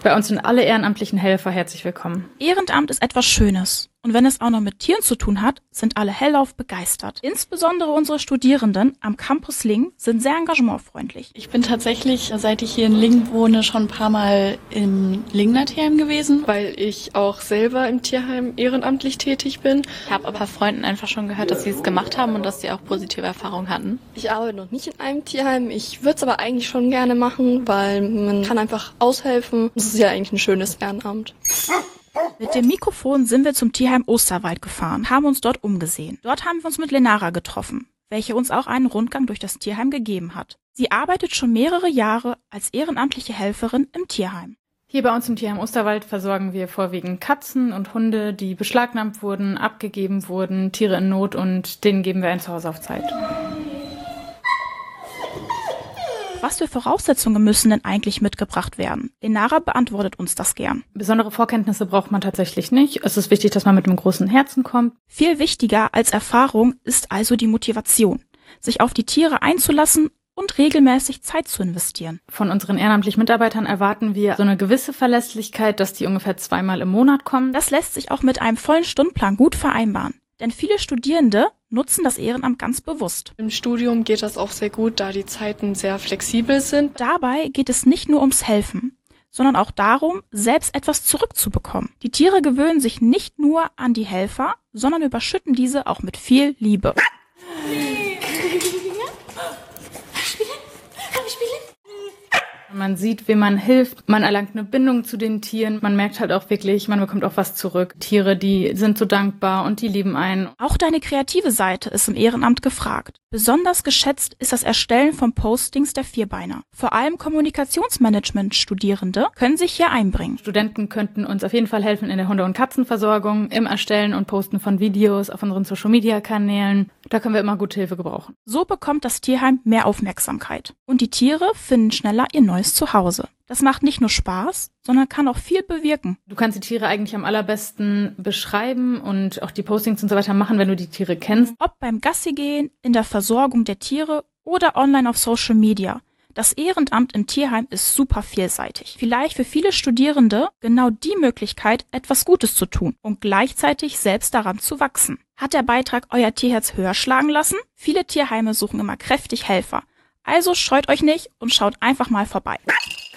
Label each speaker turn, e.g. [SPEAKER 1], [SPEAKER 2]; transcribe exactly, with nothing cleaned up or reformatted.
[SPEAKER 1] Bei uns sind alle ehrenamtlichen Helfer herzlich willkommen.
[SPEAKER 2] Ehrenamt ist etwas Schönes. Und wenn es auch noch mit Tieren zu tun hat, sind alle hellauf begeistert. Insbesondere unsere Studierenden am Campus Lingen sind sehr engagementfreundlich.
[SPEAKER 3] Ich bin tatsächlich, seit ich hier in Lingen wohne, schon ein paar Mal im Lingener Tierheim gewesen,
[SPEAKER 4] weil ich auch selber im Tierheim ehrenamtlich tätig bin.
[SPEAKER 5] Ich habe aber Freunden einfach schon gehört, dass sie es gemacht haben und dass sie auch positive Erfahrungen hatten.
[SPEAKER 6] Ich arbeite noch nicht in einem Tierheim. Ich würde es aber eigentlich schon gerne machen, weil man kann einfach aushelfen. Das ist ja eigentlich ein schönes Ehrenamt.
[SPEAKER 2] Mit dem Mikrofon sind wir zum Tierheim Osterwald gefahren, haben uns dort umgesehen. Dort haben wir uns mit Lenara getroffen, welche uns auch einen Rundgang durch das Tierheim gegeben hat. Sie arbeitet schon mehrere Jahre als ehrenamtliche Helferin im Tierheim.
[SPEAKER 1] Hier bei uns im Tierheim Osterwald versorgen wir vorwiegend Katzen und Hunde, die beschlagnahmt wurden, abgegeben wurden, Tiere in Not, und denen geben wir ein Zuhause auf Zeit.
[SPEAKER 2] Was für Voraussetzungen müssen denn eigentlich mitgebracht werden? Lenara beantwortet uns das gern.
[SPEAKER 1] Besondere Vorkenntnisse braucht man tatsächlich nicht. Es ist wichtig, dass man mit einem großen Herzen kommt.
[SPEAKER 2] Viel wichtiger als Erfahrung ist also die Motivation, sich auf die Tiere einzulassen und regelmäßig Zeit zu investieren.
[SPEAKER 1] Von unseren ehrenamtlichen Mitarbeitern erwarten wir so eine gewisse Verlässlichkeit, dass die ungefähr zweimal im Monat kommen.
[SPEAKER 2] Das lässt sich auch mit einem vollen Stundenplan gut vereinbaren. Denn viele Studierende nutzen das Ehrenamt ganz bewusst.
[SPEAKER 4] Im Studium geht das auch sehr gut, da die Zeiten sehr flexibel sind.
[SPEAKER 2] Dabei geht es nicht nur ums Helfen, sondern auch darum, selbst etwas zurückzubekommen. Die Tiere gewöhnen sich nicht nur an die Helfer, sondern überschütten diese auch mit viel Liebe.
[SPEAKER 1] Man sieht, wem man hilft, man erlangt eine Bindung zu den Tieren, man merkt halt auch wirklich, man bekommt auch was zurück. Tiere, die sind so dankbar und die lieben einen.
[SPEAKER 2] Auch deine kreative Seite ist im Ehrenamt gefragt. Besonders geschätzt ist das Erstellen von Postings der Vierbeiner. Vor allem Kommunikationsmanagement-Studierende können sich hier einbringen.
[SPEAKER 1] Studenten könnten uns auf jeden Fall helfen in der Hunde- und Katzenversorgung, im Erstellen und Posten von Videos auf unseren Social-Media-Kanälen. Da können wir immer gute Hilfe gebrauchen.
[SPEAKER 2] So bekommt das Tierheim mehr Aufmerksamkeit. Und die Tiere finden schneller ihr neues Zuhause. Das macht nicht nur Spaß, sondern kann auch viel bewirken.
[SPEAKER 1] Du kannst die Tiere eigentlich am allerbesten beschreiben und auch die Postings und so weiter machen, wenn du die Tiere kennst.
[SPEAKER 2] Ob beim Gassigehen, in der Versorgung der Tiere oder online auf Social Media. Das Ehrenamt im Tierheim ist super vielseitig. Vielleicht für viele Studierende genau die Möglichkeit, etwas Gutes zu tun und gleichzeitig selbst daran zu wachsen. Hat der Beitrag euer Tierherz höher schlagen lassen? Viele Tierheime suchen immer kräftig Helfer. Also scheut euch nicht und schaut einfach mal vorbei.